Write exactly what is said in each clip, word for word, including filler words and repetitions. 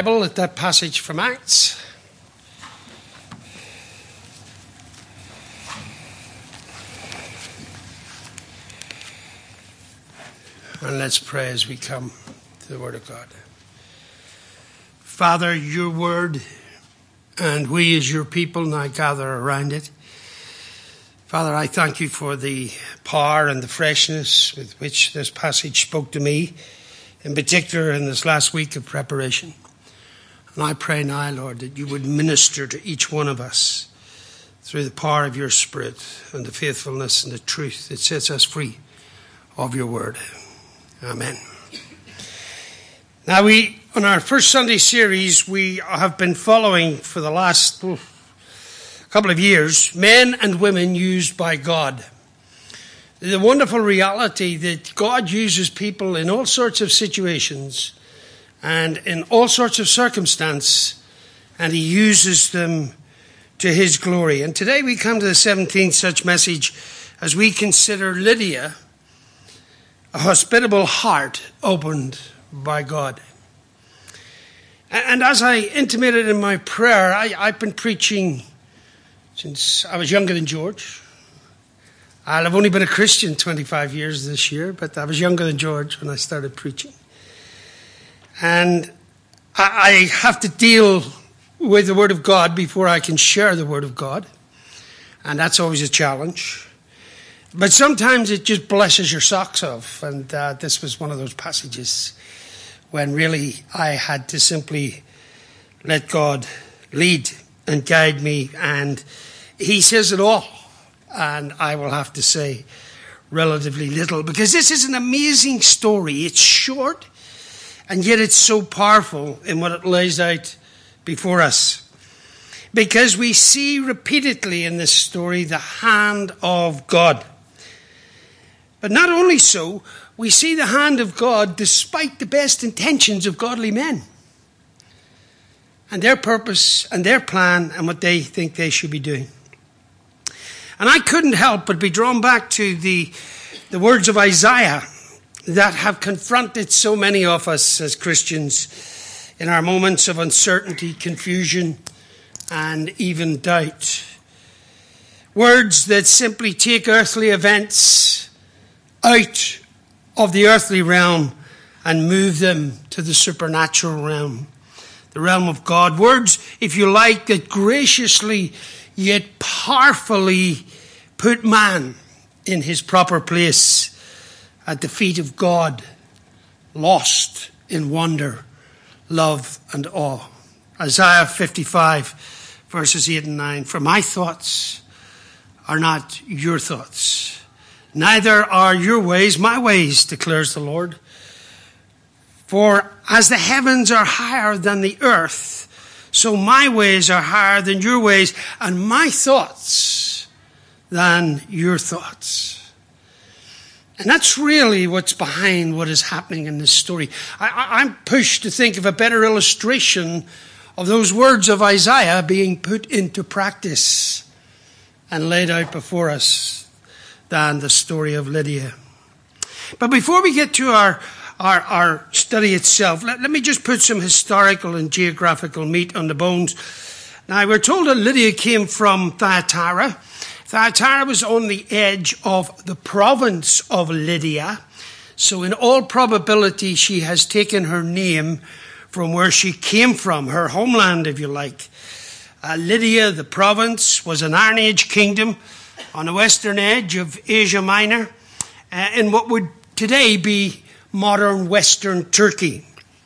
Bible at that passage from Acts. And let's pray as we come to the Word of God. Father, your Word, and we as your people now gather around it. Father, I thank you for the power and the freshness with which this passage spoke to me, in particular in this last week of preparation. And I pray now, Lord, that you would minister to each one of us through the power of your Spirit and the faithfulness and the truth that sets us free of your Word. Amen. Now, we, on our first Sunday series, we have been following for the last oh, couple of years, men and women used by God. The wonderful reality that God uses people in all sorts of situations and in all sorts of circumstance, and he uses them to his glory. And today we come to the seventeenth such message as we consider Lydia, a hospitable heart opened by God. And as I intimated in my prayer, I, I've been preaching since I was younger than George. I've only been a Christian twenty-five years this year, but I was younger than George when I started preaching. And I have to deal with the Word of God before I can share the Word of God. And that's always a challenge. But sometimes it just blesses your socks off. And uh, this was one of those passages when really I had to simply let God lead and guide me. And he says it all. And I will have to say relatively little, because this is an amazing story. It's short, and yet it's so powerful in what it lays out before us. Because we see repeatedly in this story the hand of God. But not only so, we see the hand of God despite the best intentions of godly men. And their purpose and their plan and what they think they should be doing. And I couldn't help but be drawn back to the, the words of Isaiah that have confronted so many of us as Christians in our moments of uncertainty, confusion, and even doubt. Words that simply take earthly events out of the earthly realm and move them to the supernatural realm, the realm of God. Words, if you like, that graciously yet powerfully put man in his proper place at the feet of God, lost in wonder, love, and awe. Isaiah fifty-five, verses eight and nine. For my thoughts are not your thoughts, neither are your ways my ways, declares the Lord. For as the heavens are higher than the earth, so my ways are higher than your ways, and my thoughts than your thoughts. And that's really what's behind what is happening in this story. I, I, I'm pushed to think of a better illustration of those words of Isaiah being put into practice and laid out before us than the story of Lydia. But before we get to our Our, our study itself, let, let me just put some historical and geographical meat on the bones. Now, we're told that Lydia came from Thyatira. Thyatira was on the edge of the province of Lydia. So in all probability, she has taken her name from where she came from, her homeland, if you like. Uh, Lydia, the province, was an Iron Age kingdom on the western edge of Asia Minor, uh, in what would today be modern Western Turkey.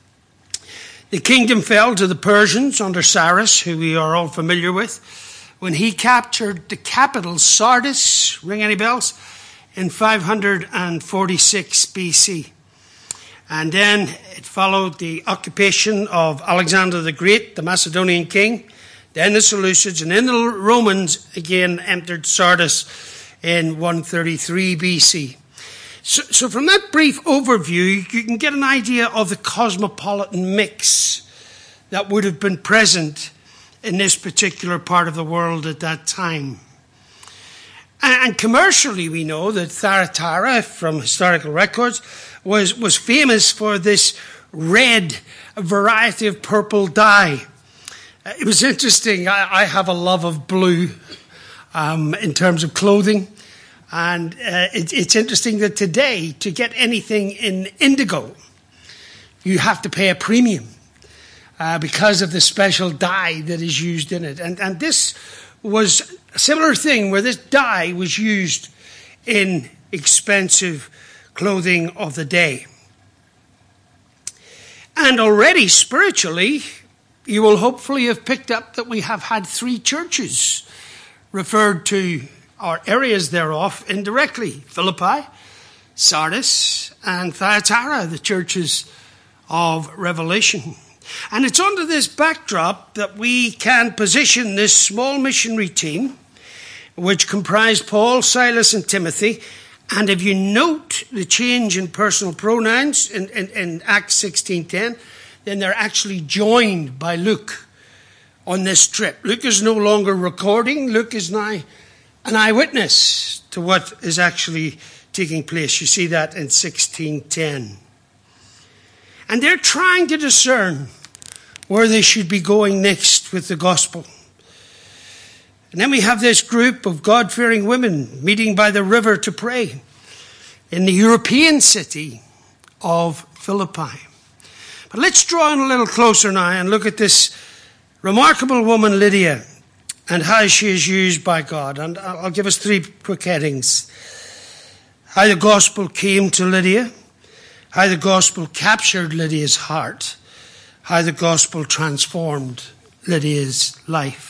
The kingdom fell to the Persians under Cyrus, who we are all familiar with, when he captured the capital, Sardis, ring any bells, in five hundred forty-six B C. And then it followed the occupation of Alexander the Great, the Macedonian king, then the Seleucids, and then the Romans again entered Sardis in one thirty-three B C. So, so from that brief overview, you can get an idea of the cosmopolitan mix that would have been present in this particular part of the world at that time. And, and commercially, we know that Thyatira, from historical records, was, was famous for this red, a variety of purple dye. It was interesting. I, I have a love of blue um, in terms of clothing. And uh, it, it's interesting that today, to get anything in indigo, you have to pay a premium uh, because of the special dye that is used in it. And, and this was a similar thing where this dye was used in expensive clothing of the day. And already spiritually, you will hopefully have picked up that we have had three churches referred to, or areas thereof, indirectly. Philippi, Sardis, and Thyatira, the churches of Revelation. And it's under this backdrop that we can position this small missionary team, which comprised Paul, Silas, and Timothy. And if you note the change in personal pronouns in, in, in Acts sixteen ten, then they're actually joined by Luke on this trip. Luke is no longer recording. Luke is now an eyewitness to what is actually taking place. You see that in sixteen ten. And they're trying to discern where they should be going next with the gospel. And then we have this group of God-fearing women meeting by the river to pray in the European city of Philippi. But let's draw in a little closer now and look at this remarkable woman, Lydia, and how she is used by God. And I'll give us three quick headings. How the gospel came to Lydia, how the gospel captured Lydia's heart, how the gospel transformed Lydia's life.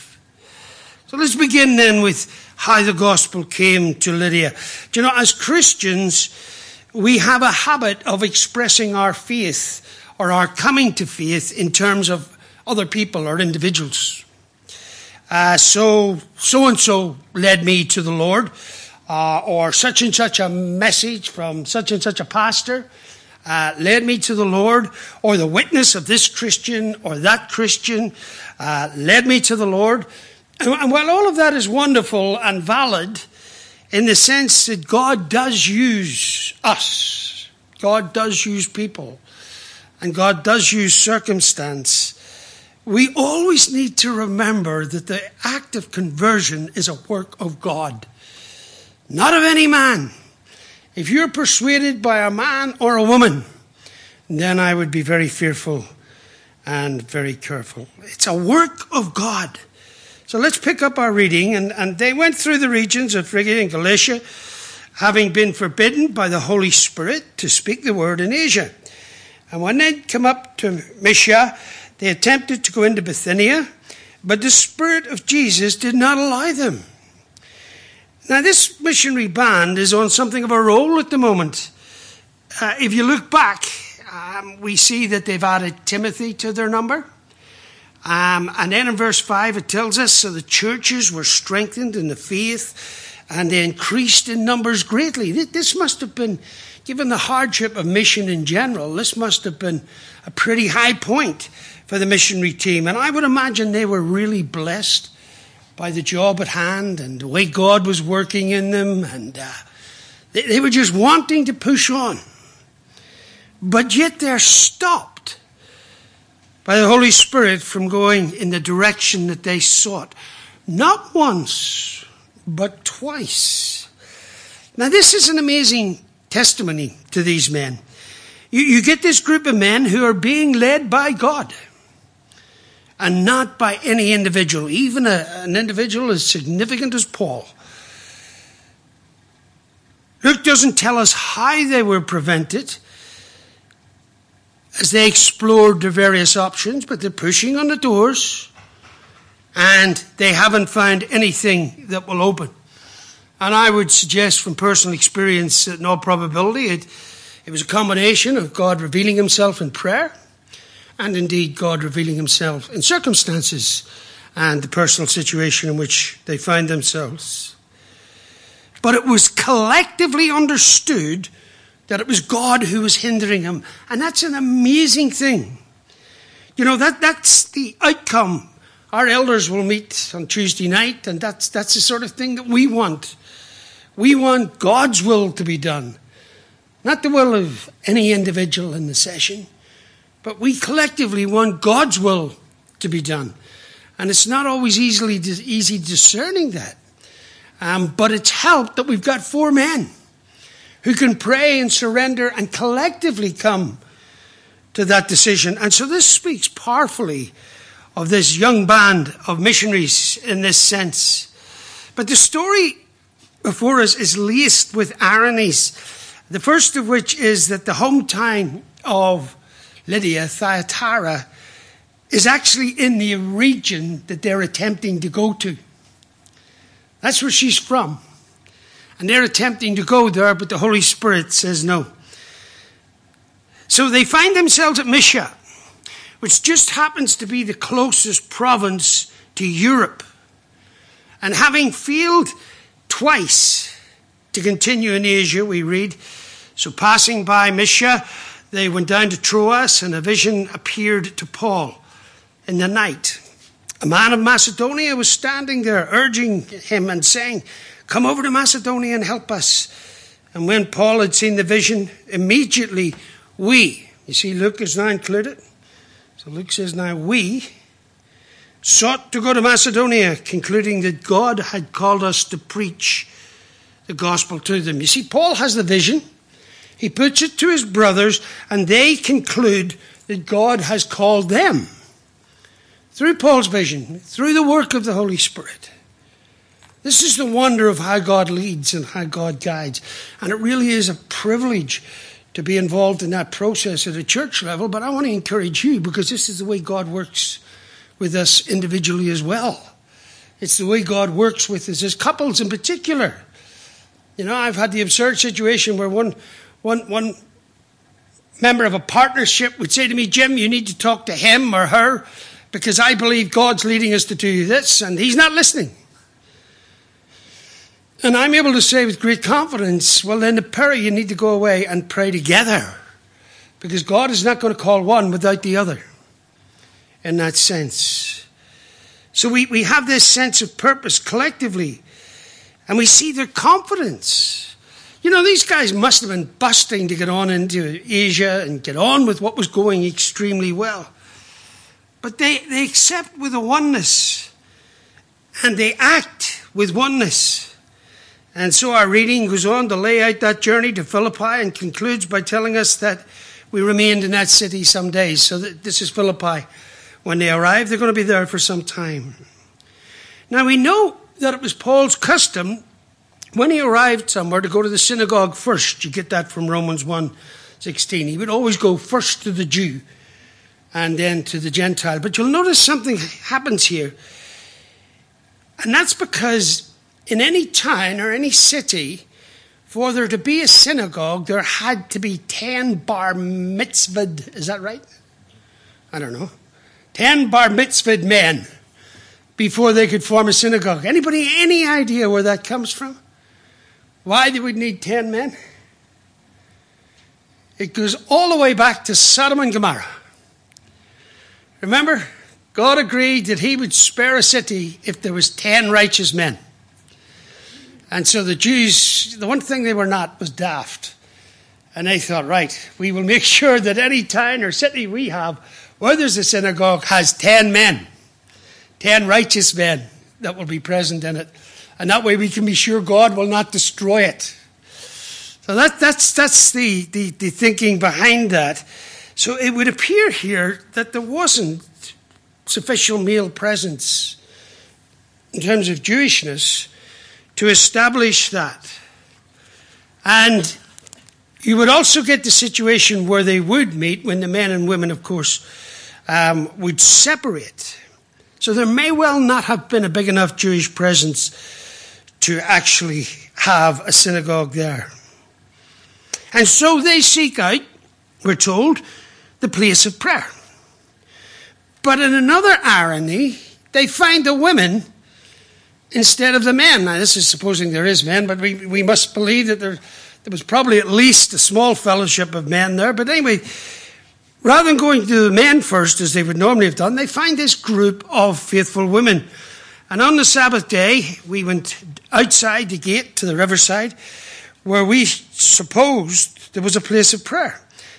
So let's begin then with how the gospel came to Lydia. Do you know, as Christians, we have a habit of expressing our faith or our coming to faith in terms of other people or individuals. Uh, so, so-and-so led me to the Lord, uh, or such and such a message from such and such a pastor uh, led me to the Lord, or the witness of this Christian or that Christian uh, led me to the Lord. And, and while all of that is wonderful and valid in the sense that God does use us, God does use people, and God does use circumstance, we always need to remember that the act of conversion is a work of God, not of any man. If you're persuaded by a man or a woman, then I would be very fearful and very careful. It's a work of God. So let's pick up our reading. And, and they went through the regions of Phrygia and Galatia, having been forbidden by the Holy Spirit to speak the word in Asia. And when they'd come up to Mysia, they attempted to go into Bithynia, but the Spirit of Jesus did not allow them. Now, this missionary band is on something of a roll at the moment. Uh, if you look back, um, we see that they've added Timothy to their number. Um, and then in verse five, it tells us, so the churches were strengthened in the faith, and they increased in numbers greatly. This must have been, given the hardship of mission in general, this must have been a pretty high point for the missionary team. And I would imagine they were really blessed by the job at hand and the way God was working in them. And uh, they, they were just wanting to push on. But yet they're stopped by the Holy Spirit from going in the direction that they sought. Not once, but twice. Now this is an amazing testimony to these men. You, you get this group of men who are being led by God and not by any individual, even a, an individual as significant as Paul. Luke doesn't tell us how they were prevented as they explored the various options, but they're pushing on the doors and they haven't found anything that will open. And I would suggest from personal experience that in all probability it, it was a combination of God revealing himself in prayer and indeed God revealing himself in circumstances and the personal situation in which they find themselves. But it was collectively understood that it was God who was hindering him. And that's an amazing thing. You know, that that's the outcome. Our elders will meet on Tuesday night, and that's that's the sort of thing that we want. We want God's will to be done. Not the will of any individual in the session, but we collectively want God's will to be done. And it's not always easily easy discerning that. Um, but it's helped that we've got four men who can pray and surrender and collectively come to that decision. And so this speaks powerfully of this young band of missionaries in this sense. But the story before us is laced with ironies. The first of which is that the hometown of Lydia, Thyatira, is actually in the region that they're attempting to go to. That's where she's from. And they're attempting to go there, but the Holy Spirit says no. So they find themselves at Mysia, which just happens to be the closest province to Europe. And having failed twice to continue in Asia, we read, so passing by Mysia, they went down to Troas, and a vision appeared to Paul in the night. A man of Macedonia was standing there, urging him and saying, come over to Macedonia and help us. And when Paul had seen the vision, immediately we, you see Luke is now included, so Luke says now we, sought to go to Macedonia, concluding that God had called us to preach the gospel to them. You see, Paul has the vision, he puts it to his brothers, and they conclude that God has called them. Through Paul's vision, through the work of the Holy Spirit. This is the wonder of how God leads and how God guides. And it really is a privilege to be involved in that process at a church level. But I want to encourage you, because this is the way God works with us individually as well. It's the way God works with us as couples in particular. You know, I've had the absurd situation where one, one, one member of a partnership would say to me, Jim, you need to talk to him or her, because I believe God's leading us to do this, and he's not listening. And I'm able to say with great confidence, well, then the pair of you need to go away and pray together, because God is not going to call one without the other in that sense. So we, we have this sense of purpose collectively, and we see their confidence. You know, these guys must have been busting to get on into Asia and get on with what was going extremely well. But they, they accept with a oneness, and they act with oneness. And so our reading goes on to lay out that journey to Philippi and concludes by telling us that we remained in that city some days. So that this is Philippi. When they arrive, they're going to be there for some time. Now we know that it was Paul's custom when he arrived somewhere to go to the synagogue first. You get that from Romans one sixteen. He would always go first to the Jew and then to the Gentile. But you'll notice something happens here. And that's because in any town or any city, for there to be a synagogue, there had to be ten bar mitzvahed. Is that right? I don't know. Ten bar mitzvahed men before they could form a synagogue. Anybody, any idea where that comes from? Why they would need ten men? It goes all the way back to Sodom and Gomorrah. Remember, God agreed that he would spare a city if there was ten righteous men. And so the Jews, the one thing they were not was daft. And they thought, right, we will make sure that any town or city we have where there's a synagogue has ten men, ten righteous men that will be present in it. And that way we can be sure God will not destroy it. So that, that's, that's the, the, the thinking behind that. So it would appear here that there wasn't sufficient male presence in terms of Jewishness to establish that. And you would also get the situation where they would meet when the men and women, of course, um, would separate. So there may well not have been a big enough Jewish presence to actually have a synagogue there. And so they seek out, we're told, the place of prayer. But in another irony, they find the women instead of the men. Now, this is supposing there is men, but we, we must believe that there, there was probably at least a small fellowship of men there. But anyway, rather than going to the men first, as they would normally have done, they find this group of faithful women. And on the Sabbath day, we went outside the gate to the riverside, where we supposed there was a place of prayer.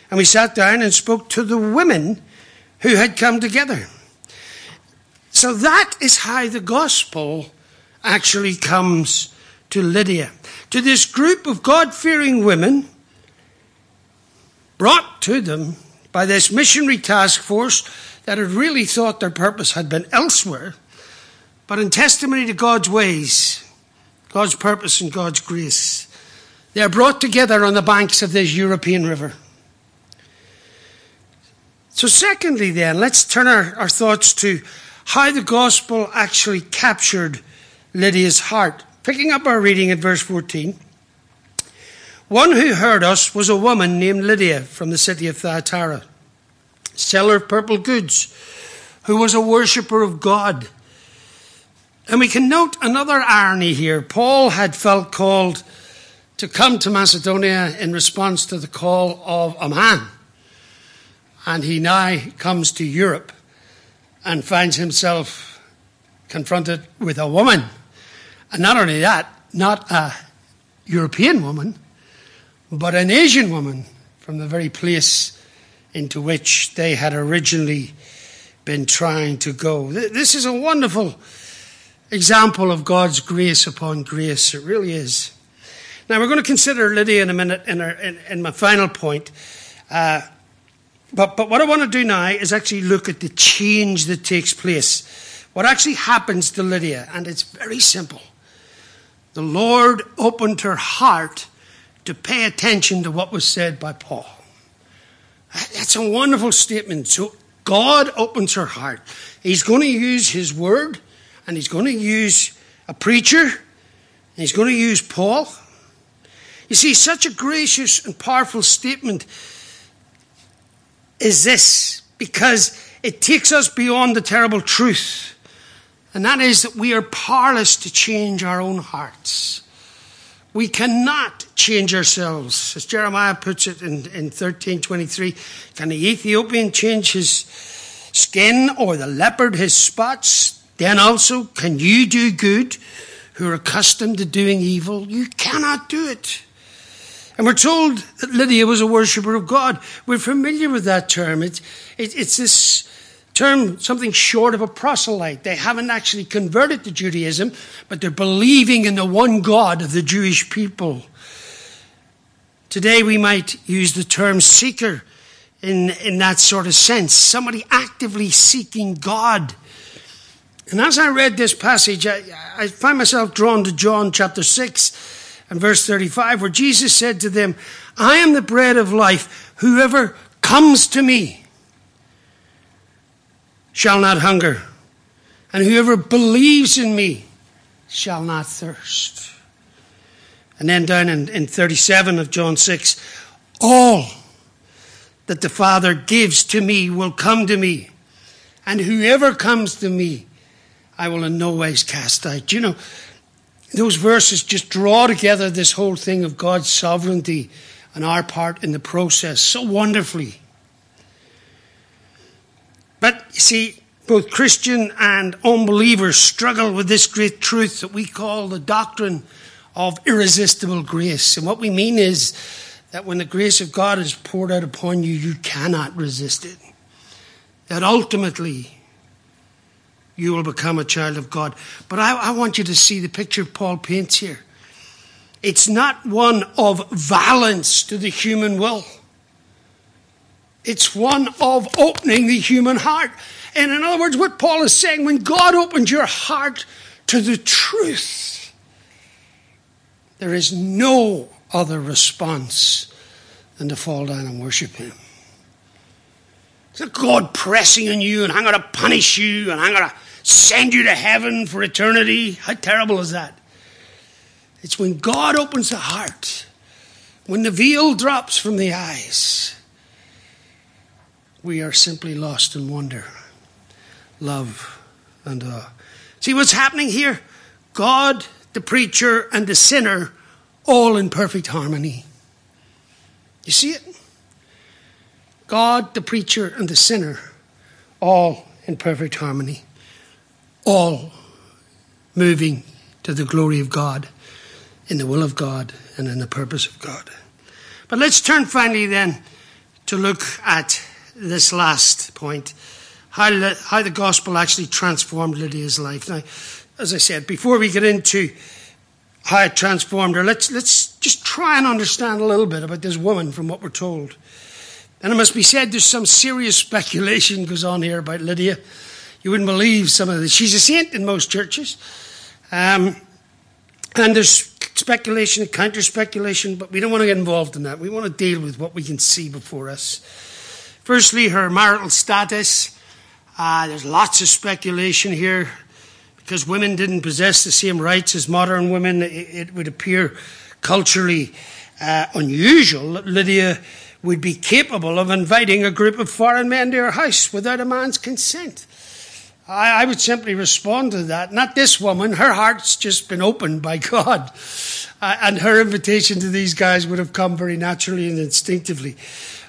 And we sat down and spoke to the women who had come together. So that is how the gospel actually comes to Lydia. To this group of God-fearing women brought to them by this missionary task force that had really thought their purpose had been elsewhere, but in testimony to God's ways, God's purpose and God's grace, they are brought together on the banks of this European river. So secondly then, let's turn our, our thoughts to how the gospel actually captured Lydia's heart. Picking up our reading at verse fourteen. One who heard us was a woman named Lydia from the city of Thyatira, seller of purple goods, who was a worshipper of God. And we can note another irony here. Paul had felt called to come to Macedonia in response to the call of a man. And he now comes to Europe and finds himself confronted with a woman. And not only that, not a European woman, but an Asian woman from the very place into which they had originally been trying to go. This is a wonderful example of God's grace upon grace. It really is. Now, we're going to consider Lydia in a minute in, our, in, in my final point. Uh, but, but what I want to do now is actually look at the change that takes place. What actually happens to Lydia, and it's very simple. The Lord opened her heart to pay attention to what was said by Paul. That's a wonderful statement. So God opens her heart. He's going to use his word, and he's going to use a preacher, and he's going to use Paul. You see, such a gracious and powerful statement is this, because it takes us beyond the terrible truth. And that is that we are powerless to change our own hearts. We cannot change ourselves. As Jeremiah puts it in, in thirteen twenty-three, can the Ethiopian change his skin or the leopard his spots? Then also, can you do good who are accustomed to doing evil? You cannot do it. And we're told that Lydia was a worshipper of God. We're familiar with that term. It's, it, it's this term, something short of a proselyte. They haven't actually converted to Judaism, but they're believing in the one God of the Jewish people. Today we might use the term seeker in, in that sort of sense. Somebody actively seeking God. And as I read this passage, I, I find myself drawn to John chapter six and verse thirty-five, where Jesus said to them, I am the bread of life. Whoever comes to me shall not hunger, and whoever believes in me shall not thirst. And then down in, in thirty-seven of John six, all that the Father gives to me will come to me, and whoever comes to me, I will in no ways cast out. You know, those verses just draw together this whole thing of God's sovereignty and our part in the process so wonderfully. But you see, both Christian and unbelievers struggle with this great truth that we call the doctrine of irresistible grace. And what we mean is that when the grace of God is poured out upon you, you cannot resist it. That ultimately you will become a child of God. But I, I want you to see the picture Paul paints here. It's not one of violence to the human will. It's one of opening the human heart. And in other words, what Paul is saying, when God opens your heart to the truth, there is no other response than to fall down and worship him. It's not God pressing on you and I'm going to punish you and I'm going to send you to heaven for eternity. How terrible is that? It's when God opens the heart, when the veil drops from the eyes, we are simply lost in wonder, love, and awe. See what's happening here? God, the preacher, and the sinner, all in perfect harmony. You see it? God, the preacher, and the sinner, all in perfect harmony. All moving to the glory of God, in the will of God, and in the purpose of God. But let's turn finally then to look at this last point, how, how the gospel actually transformed Lydia's life. Now, as I said, before we get into how it transformed her, let's, let's just try and understand a little bit about this woman from what we're told. And it must be said there's some serious speculation goes on here about Lydia. You wouldn't believe some of this. She's a saint in most churches. Um, and there's speculation and counter-speculation, but we don't want to get involved in that. We want to deal with what we can see before us. Firstly, her marital status. Uh, there's lots of speculation here. Because women didn't possess the same rights as modern women, it, it would appear culturally uh, unusual that Lydia would be capable of inviting a group of foreign men to her house without a man's consent. I, I would simply respond to that. Not this woman. Her heart's just been opened by God. Uh, and her invitation to these guys would have come very naturally and instinctively.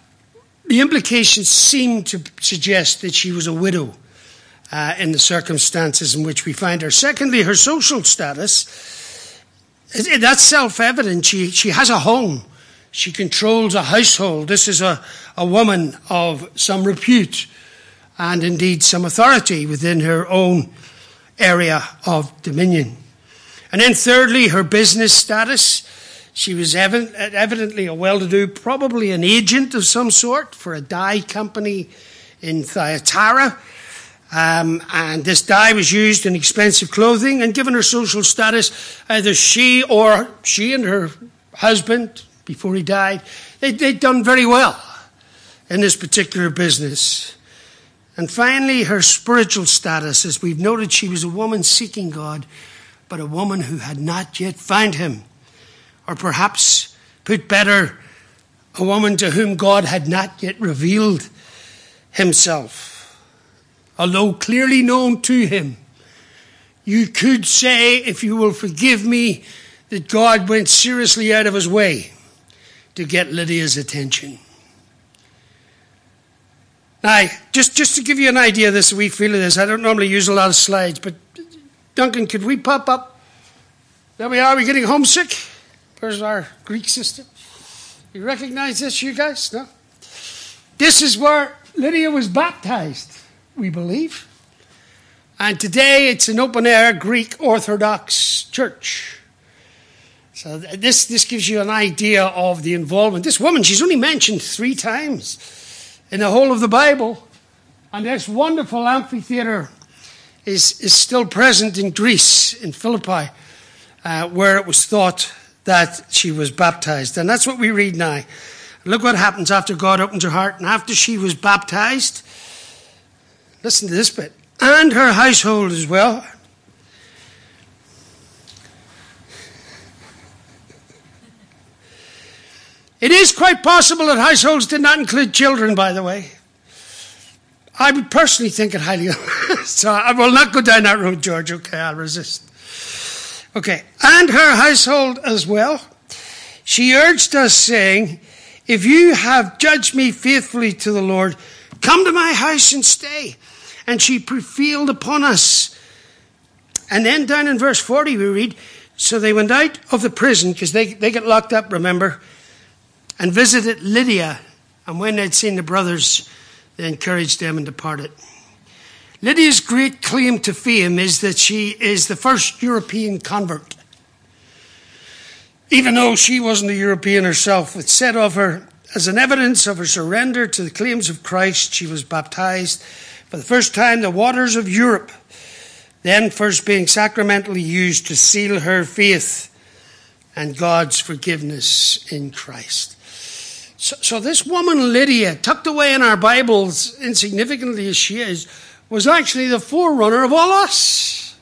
The implications seem to suggest that she was a widow uh, in the circumstances in which we find her. Secondly, her social status. That's self-evident. She, she has a home. She controls a household. This is a, a woman of some repute and indeed some authority within her own area of dominion. And then thirdly, her business status. She was evident, evidently a well-to-do, probably an agent of some sort for a dye company in Thyatira. Um, and this dye was used in expensive clothing, and given her social status, either she or she and her husband, before he died, they, they'd done very well in this particular business. And finally, her spiritual status. As we've noted, she was a woman seeking God, but a woman who had not yet found him. Or perhaps, put better, a woman to whom God had not yet revealed himself. Although clearly known to him, you could say, if you will forgive me, that God went seriously out of his way to get Lydia's attention. Now, just, just to give you an idea of this, we feel of this, I don't normally use a lot of slides, but Duncan, could we pop up? There we are, are we getting homesick? Where's our Greek sister? You recognize this, you guys? No? This is where Lydia was baptized, we believe. And today it's an open-air Greek Orthodox church. So this, this gives you an idea of the involvement. This woman, she's only mentioned three times in the whole of the Bible. And this wonderful amphitheater is, is still present in Greece, in Philippi, uh, where it was thought that she was baptized. And that's what we read now. Look what happens after God opens her heart. And after she was baptized, listen to this bit. And her household as well. It is quite possible that households did not include children, by the way. I would personally think it highly. So I will not go down that road, George. Okay, I'll resist. Okay. And her household as well. She urged us, saying, if you have judged me faithfully to the Lord, come to my house and stay. And she prevailed upon us. And then down in verse forty we read, so they went out of the prison, because they, they get locked up, remember, and visited Lydia. And when they'd seen the brothers, they encouraged them and departed. Lydia's great claim to fame is that she is the first European convert. Even though she wasn't a European herself, it's said of her, as an evidence of her surrender to the claims of Christ, she was baptized for the first time the waters of Europe, then first being sacramentally used to seal her faith and God's forgiveness in Christ. So, so this woman Lydia, tucked away in our Bibles, insignificantly as she is, was actually the forerunner of all us.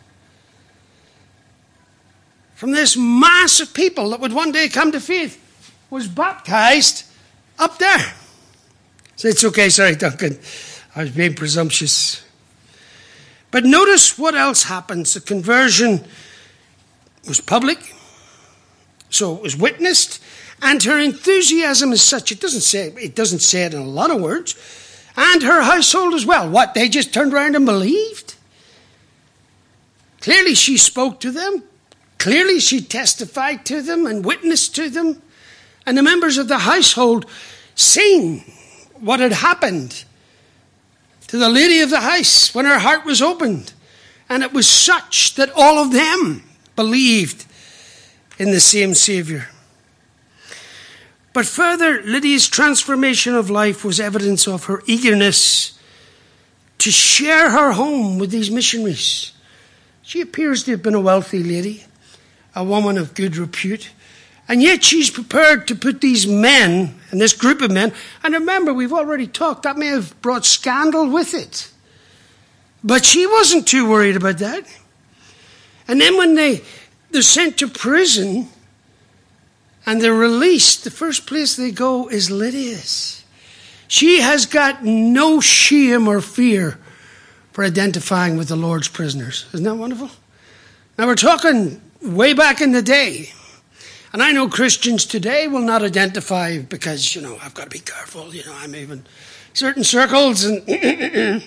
From this mass of people that would one day come to faith, was baptized up there. So it's okay, sorry, Duncan. I was being presumptuous. But notice what else happens. The conversion was public, so it was witnessed, and her enthusiasm is such, it doesn't say it doesn't say it in a lot of words, and her household as well. What, they just turned around and believed? Clearly she spoke to them. Clearly she testified to them and witnessed to them. And the members of the household seen what had happened to the lady of the house when her heart was opened. And it was such that all of them believed in the same Savior. But further, Lydia's transformation of life was evidence of her eagerness to share her home with these missionaries. She appears to have been a wealthy lady, a woman of good repute, and yet she's prepared to put these men, and this group of men, and remember, we've already talked, that may have brought scandal with it. But she wasn't too worried about that. And then when they, they're sent to prison and they're released, the first place they go is Lydia's. She has got no shame or fear for identifying with the Lord's prisoners. Isn't that wonderful? Now we're talking way back in the day. And I know Christians today will not identify because, you know, I've got to be careful. You know, I'm even certain circles and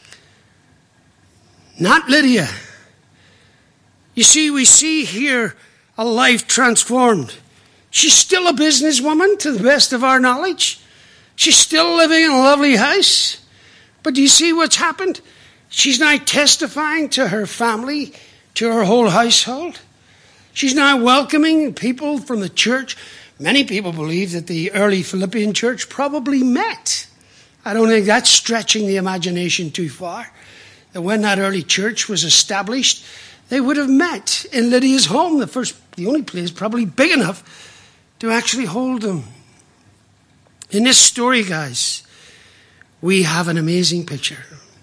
not Lydia. You see, we see here a life transformed. She's still a businesswoman to the best of our knowledge. She's still living in a lovely house. But do you see what's happened? She's now testifying to her family, to her whole household. She's now welcoming people from the church. Many people believe that the early Philippian church probably met. I don't think that's stretching the imagination too far. That when that early church was established, they would have met in Lydia's home, the first, the only place probably big enough to actually hold them. In this story, guys, we have an amazing picture.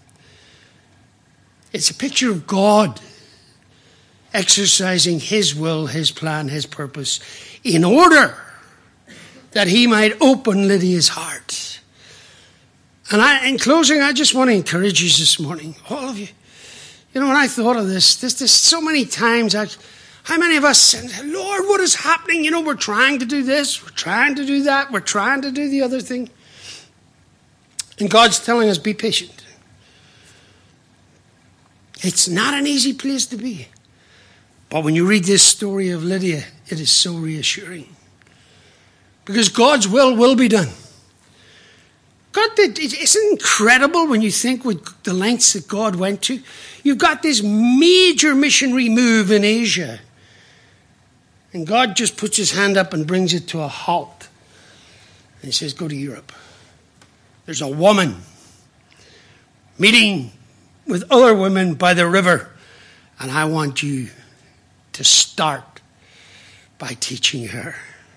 It's a picture of God exercising his will, his plan, his purpose, in order that he might open Lydia's heart. And I, in closing, I just want to encourage you this morning, all of you. You know, when I thought of this, this, this so many times, I, how many of us said, Lord, what is happening? You know, we're trying to do this, we're trying to do that, we're trying to do the other thing. And God's telling us, be patient. It's not an easy place to be. But when you read this story of Lydia, it is so reassuring. Because God's will will be done. God did, it's incredible when you think what the lengths that God went to. You've got this major missionary move in Asia. And God just puts his hand up and brings it to a halt. And he says, go to Europe. There's a woman meeting with other women by the river. And I want you to start by teaching her.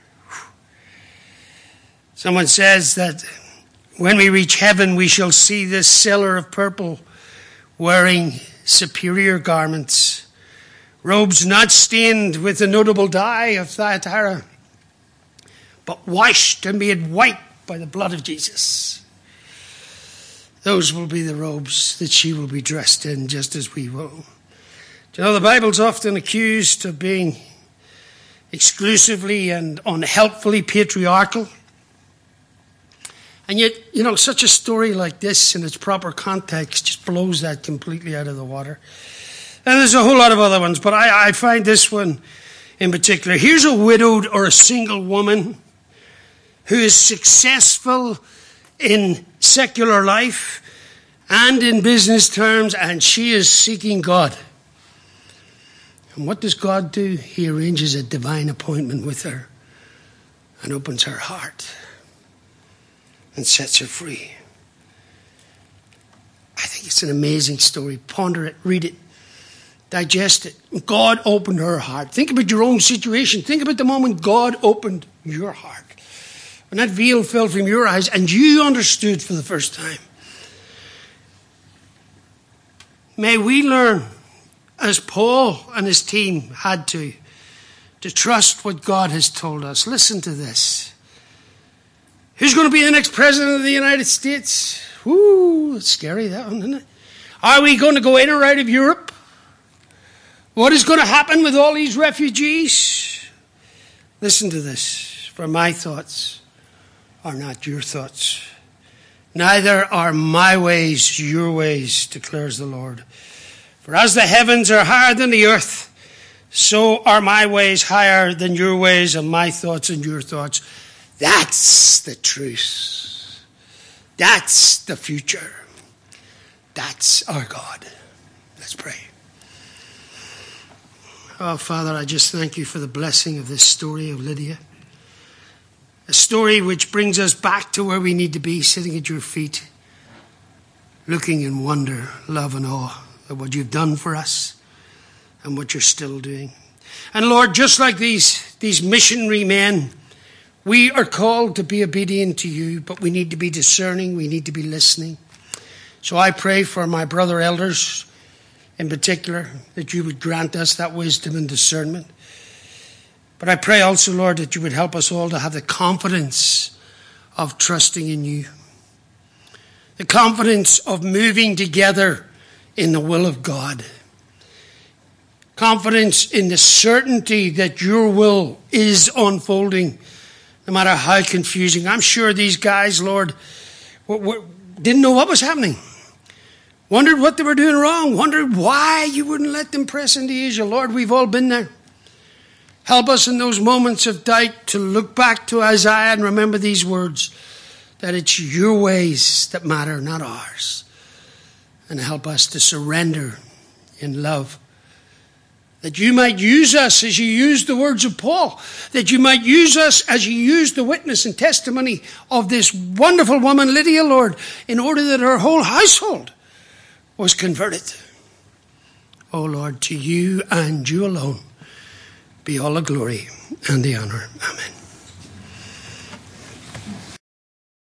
Someone says that when we reach heaven, we shall see this seller of purple wearing superior garments, robes not stained with the notable dye of Thyatira, but washed and made white by the blood of Jesus. Those will be the robes that she will be dressed in, just as we will. Do you know, the Bible's often accused of being exclusively and unhelpfully patriarchal. And yet, you know, such a story like this in its proper context just blows that completely out of the water. And there's a whole lot of other ones, but I, I find this one in particular. Here's a widowed or a single woman who is successful in secular life and in business terms, and she is seeking God. And what does God do? He arranges a divine appointment with her and opens her heart and sets her free. I think it's an amazing story. Ponder it, read it, digest it. God opened her heart. Think about your own situation. Think about the moment God opened your heart. When that veil fell from your eyes and you understood for the first time. May we learn, as Paul and his team had to, to trust what God has told us. Listen to this. Who's going to be the next president of the United States? Woo, it's scary, that one, isn't it? Are we going to go in or out of Europe? What is going to happen with all these refugees? Listen to this. For my thoughts are not your thoughts. Neither are my ways your ways, declares the Lord. For as the heavens are higher than the earth, so are my ways higher than your ways, and my thoughts and your thoughts. That's the truth. That's the future. That's our God. Let's pray. Oh, Father, I just thank you for the blessing of this story of Lydia. A story which brings us back to where we need to be, sitting at your feet, looking in wonder, love and awe at what you've done for us and what you're still doing. And Lord, just like these, these missionary men, we are called to be obedient to you, but we need to be discerning, we need to be listening. So I pray for my brother elders in particular, that you would grant us that wisdom and discernment. But I pray also, Lord, that you would help us all to have the confidence of trusting in you. The confidence of moving together in the will of God. Confidence in the certainty that your will is unfolding, no matter how confusing. I'm sure these guys, Lord, were, were, didn't know what was happening. Wondered what they were doing wrong. Wondered why you wouldn't let them press into Asia. Lord, we've all been there. Help us in those moments of doubt to look back to Isaiah and remember these words, that it's your ways that matter, not ours. And help us to surrender in love. That you might use us as you used the words of Paul. That you might use us as you used the witness and testimony of this wonderful woman, Lydia, Lord, in order that her whole household was converted. Oh Lord, to you and you alone be all the glory and the honor. Amen.